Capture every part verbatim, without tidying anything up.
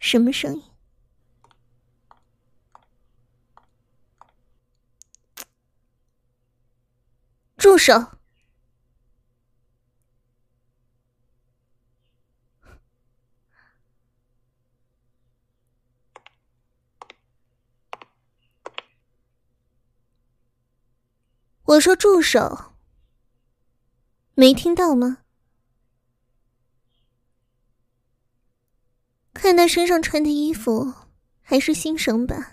什么声音？住手！我说住手！没听到吗？看他身上穿的衣服，还是新生吧？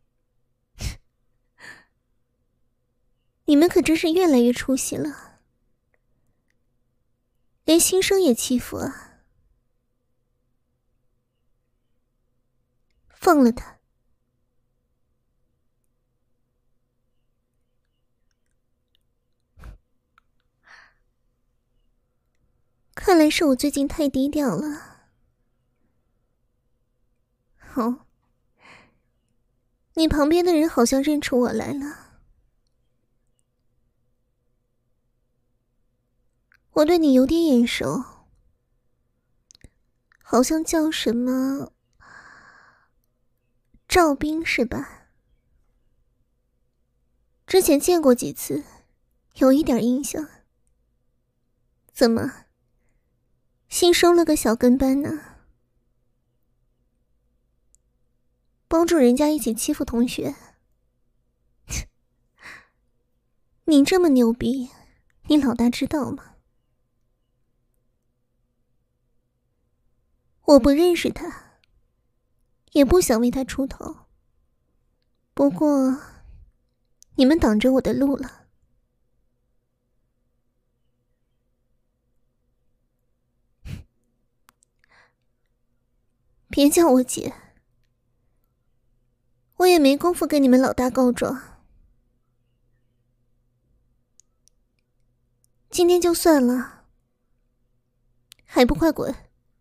你们可真是越来越出息了，连新生也欺负啊！放了他！看来是我最近太低调了。哦，你旁边的人好像认出我来了。我对你有点眼熟，好像叫什么赵斌是吧？之前见过几次，有一点印象。怎么，新收了个小跟班呢？帮助人家一起欺负同学？你这么牛逼，你老大知道吗？我不认识他，也不想为他出头。不过，你们挡着我的路了。别叫我姐，我也没工夫跟你们老大告状。今天就算了，还不快滚！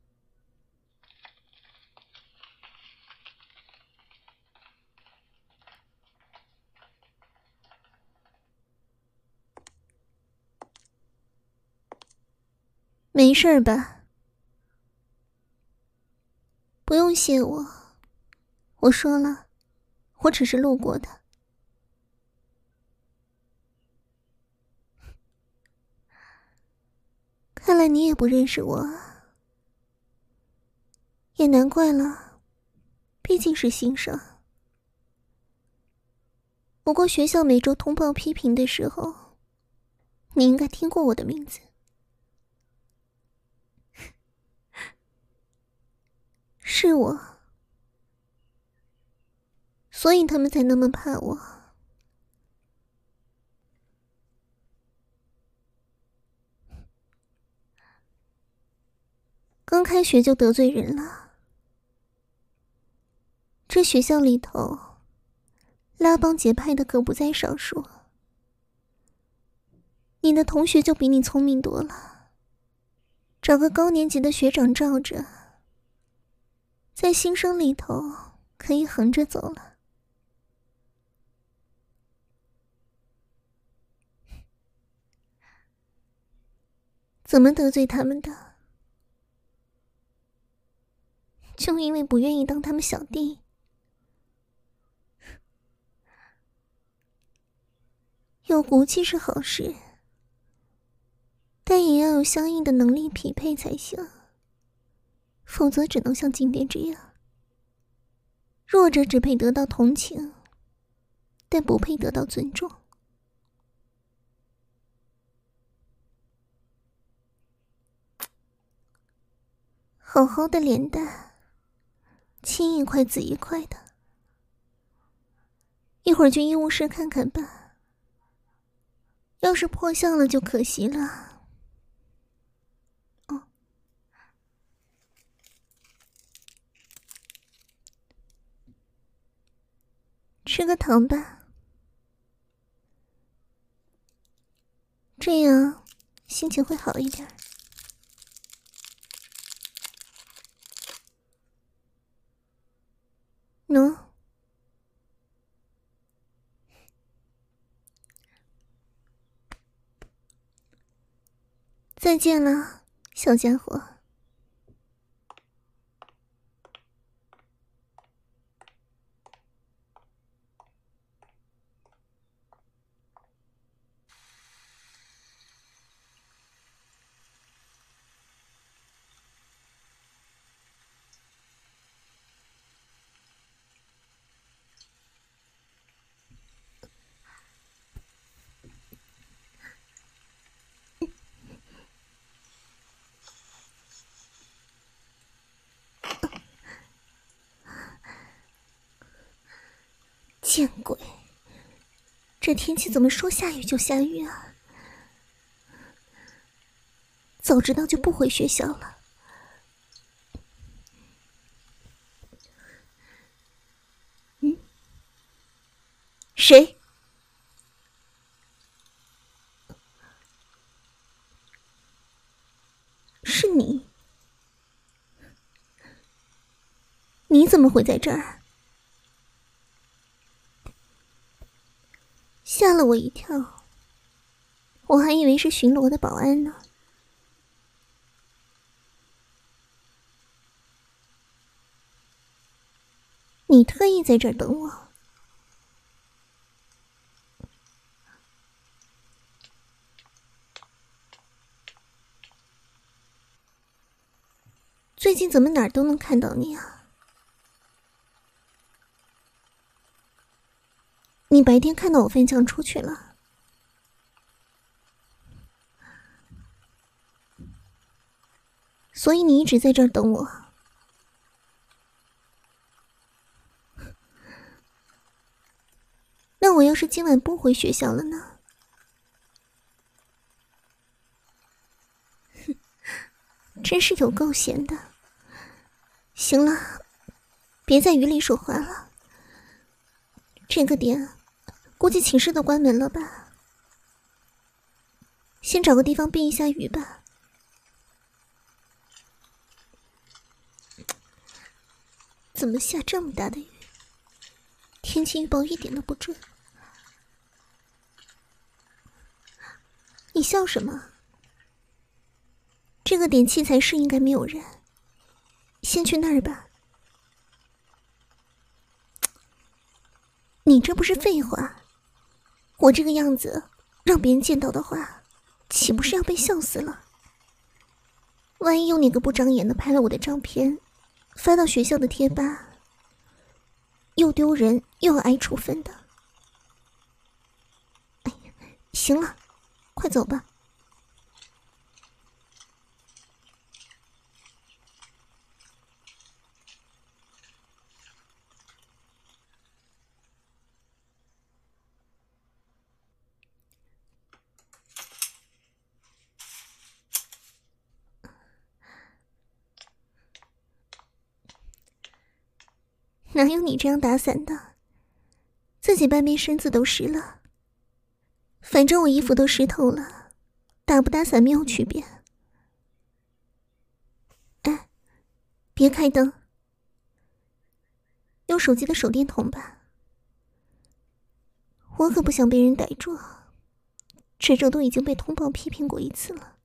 没事吧？不用谢我，我说了，我只是路过的。看来你也不认识我啊，也难怪了，毕竟是新生。不过学校每周通报批评的时候，你应该听过我的名字。是我，所以他们才那么怕我。刚开学就得罪人了，这学校里头拉帮结派的可不在少数。你的同学就比你聪明多了，找个高年级的学长罩着，在新生里头可以横着走了。怎么得罪他们的？就因为不愿意当他们小弟？有骨气是好事，但也要有相应的能力匹配才行，否则只能像今天这样，弱者只配得到同情，但不配得到尊重。好好的脸蛋，青一块紫一块的，一会儿去医务室看看吧。要是破相了就可惜了。哦，吃个糖吧，这样心情会好一点。喏，再见了，小家伙。 见鬼！这天气怎么说下雨就下雨啊？早知道就不回学校了。嗯？谁？是你？你怎么会在这儿？吓了我一跳，我还以为是巡逻的保安呢。你特意在这儿等我？最近怎么哪儿都能看到你啊？你白天看到我翻墙出去了，所以你一直在这儿等我。那我要是今晚不回学校了呢？哼，真是有够闲的。行了，别在雨里说话了。这个点，估计寝室都关门了吧？先找个地方避一下雨吧。怎么下这么大的雨？天气预报一点都不准。你笑什么？这个点器材室应该没有人，先去那儿吧。你这不是废话？我这个样子让别人见到的话，岂不是要被笑死了？万一有哪个不长眼的拍了我的照片，发到学校的贴吧，又丢人又要挨处分的。哎呀，行了，快走吧。哪有你这样打伞的？自己半边身子都湿了。反正我衣服都湿透了，打不打伞没有区别。哎，别开灯，用手机的手电筒吧。我可不想被人逮住，这周都已经被通报批评过一次了。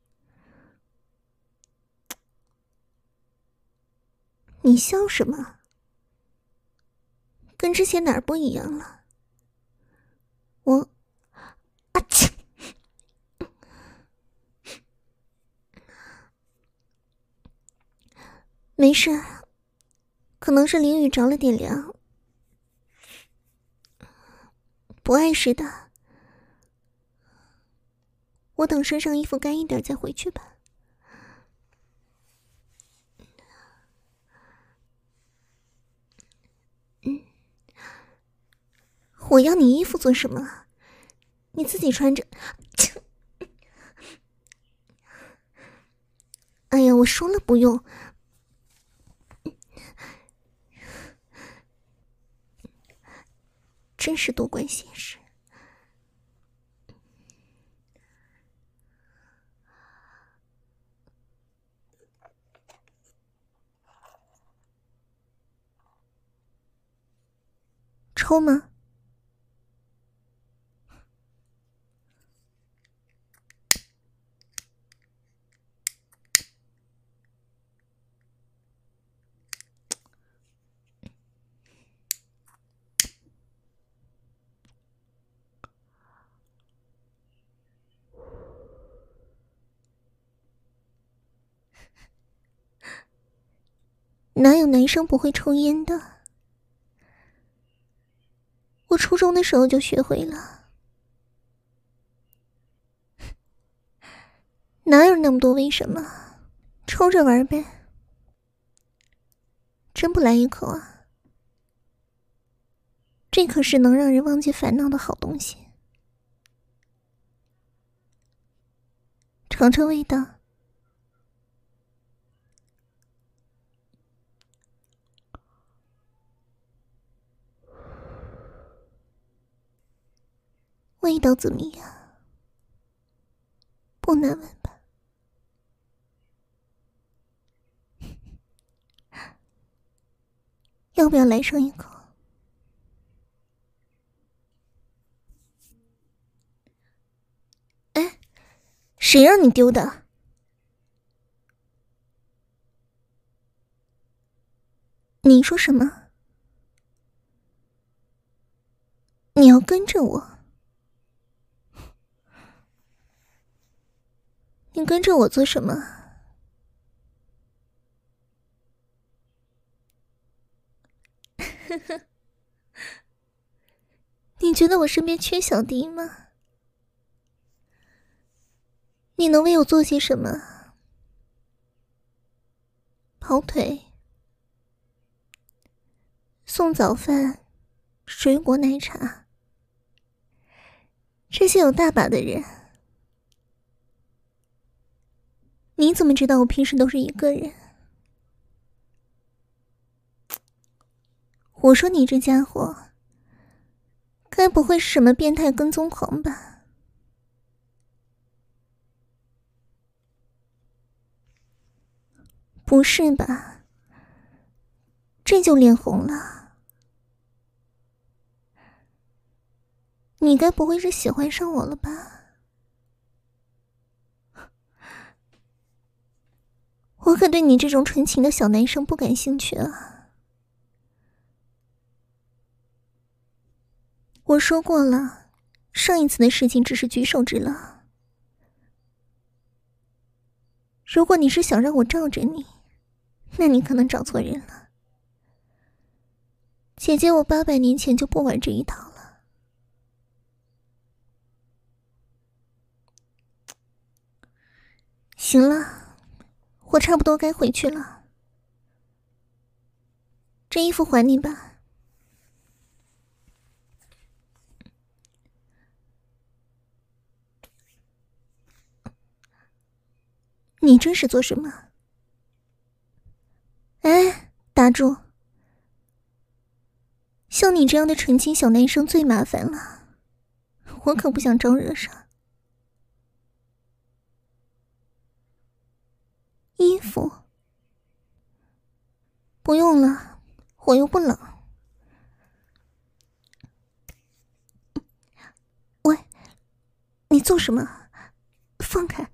你笑什么？跟之前哪儿不一样了？我，啊切！没事，可能是淋雨着了点凉，不碍事的。我等身上衣服干一点再回去吧。嗯，我要你衣服做什么啊？你自己穿着。哎呀，我说了不用。真是多管闲事。抽吗？哪有男生不会抽烟的？我初中的时候就学会了。哪有那么多为什么？抽着玩呗。真不来一口啊？ 这可是能让人忘记烦恼的好东西。尝尝味道。味道怎么样？不难闻吧？要不要来上一口？哎，谁让你丢的？你说什么？你要跟着我？你跟着我做什么？呵呵，你觉得我身边缺小弟吗？你能为我做些什么？跑腿、送早饭、水果奶茶，这些有大把的人。你怎么知道我平时都是一个人？我说你这家伙，该不会是什么变态跟踪狂吧？不是吧？这就脸红了？你该不会是喜欢上我了吧？我可对你这种纯情的小男生不感兴趣啊！我说过了，上一次的事情只是举手之劳。如果你是想让我罩着你，那你可能找错人了。姐姐我八百年前就不玩这一套了。行了，我差不多该回去了。这衣服还你吧。你这是做什么？哎，打住！像你这样的纯情小男生最麻烦了，我可不想招惹上。衣服不用了，我又不冷。喂，你做什么？放开！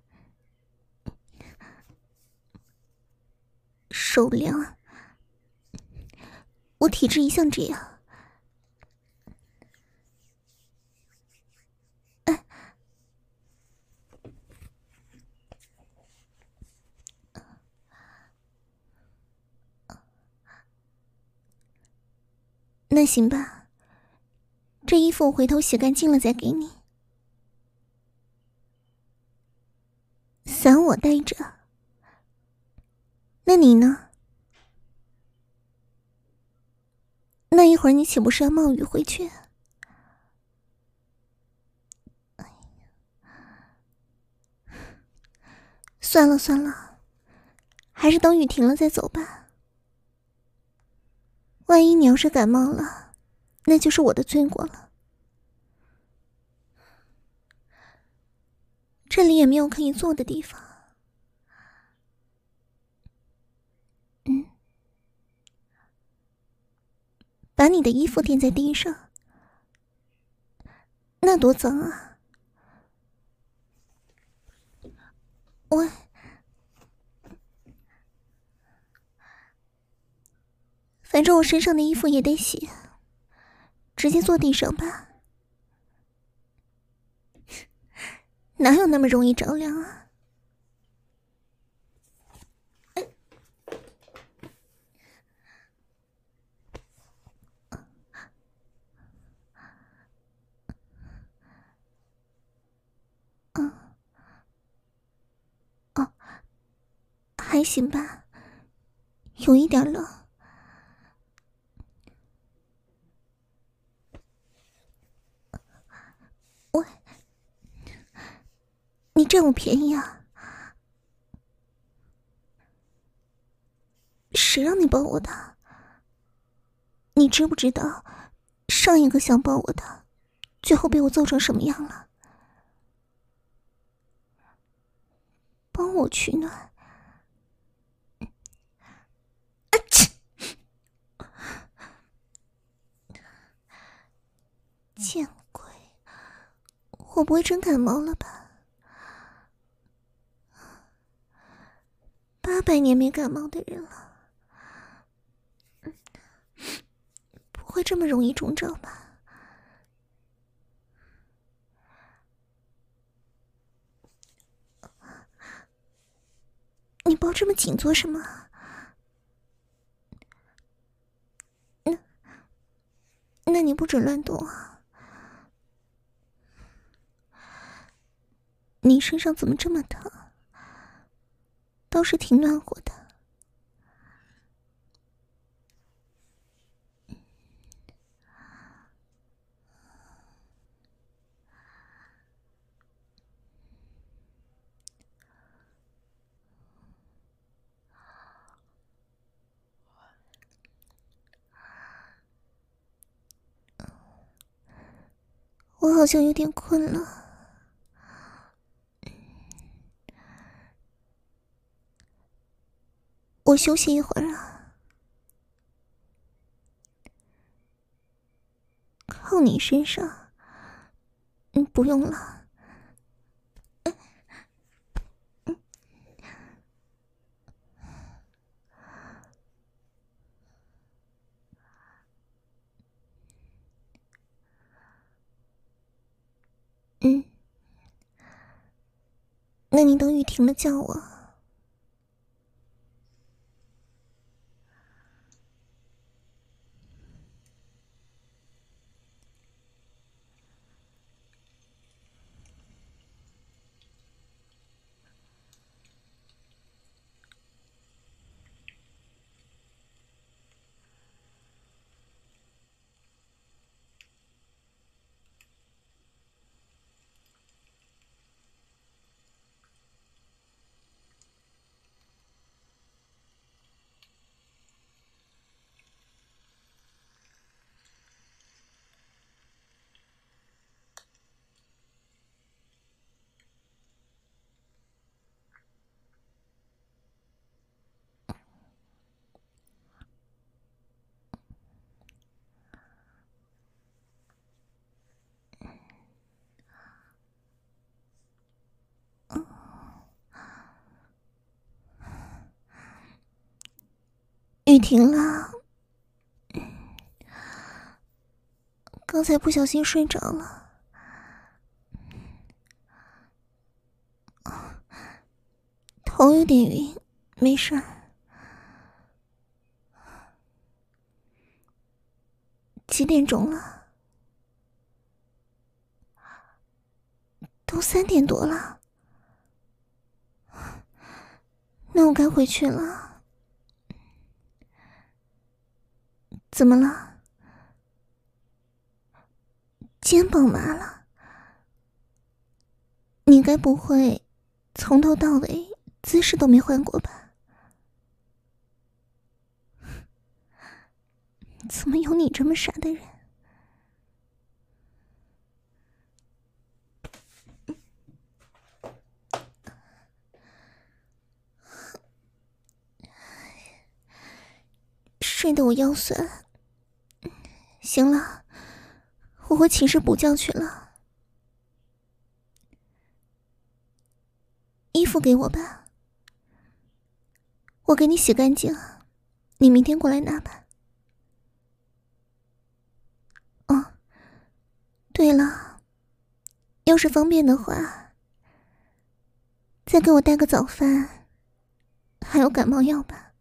手凉，我体质一向这样。哎，那行吧，这衣服我回头洗干净了再给你。伞我带着，那你呢？那一会儿你岂不是要冒雨回去？算了算了，还是等雨停了再走吧。万一你要是感冒了，那就是我的罪过了。这里也没有可以坐的地方。嗯，把你的衣服垫在地上，那多脏啊！喂，反正我身上的衣服也得洗，直接坐地上吧。哪有那么容易着凉啊？嗯，哦，还行吧，有一点冷。 你占我便宜啊？谁让你抱我的？你知不知道上一个想抱我的最后被我揍成什么样了？帮我取暖。啊切！见鬼，我不会真感冒了吧？八百年没感冒的人了，不会这么容易中招吧？你抱这么紧做什么？那那你不准乱动啊！你身上怎么这么疼？倒是挺暖和的。我好像有点困了。我休息一会儿啊。靠你身上。嗯，不用了。嗯，那你等雨停了叫我。雨停了，刚才不小心睡着了，头有点晕，没事儿。几点钟了？都三点多了，那我该回去了。怎么了？肩膀麻了？你该不会从头到尾姿势都没换过吧？怎么有你这么傻的人？睡得我腰酸。行了，我回寝室补觉去了。衣服给我吧，我给你洗干净，你明天过来拿吧。哦，对了，要是方便的话，再给我带个早饭，还有感冒药吧。